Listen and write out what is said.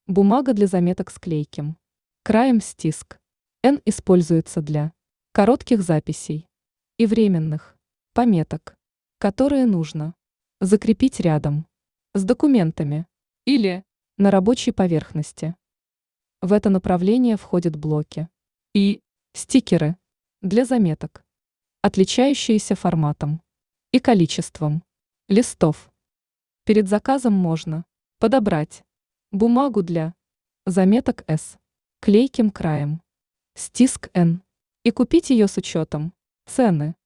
Бумага для заметок с клейким краем стиск. N используется для коротких записей и временных пометок, которые нужно закрепить рядом с документами или на рабочей поверхности. В это направление входят блоки и стикеры для заметок, отличающиеся форматом и количеством листов. Перед заказом можно подобрать бумагу для заметок S клейким краем, стиск N и купить ее с учетом цены.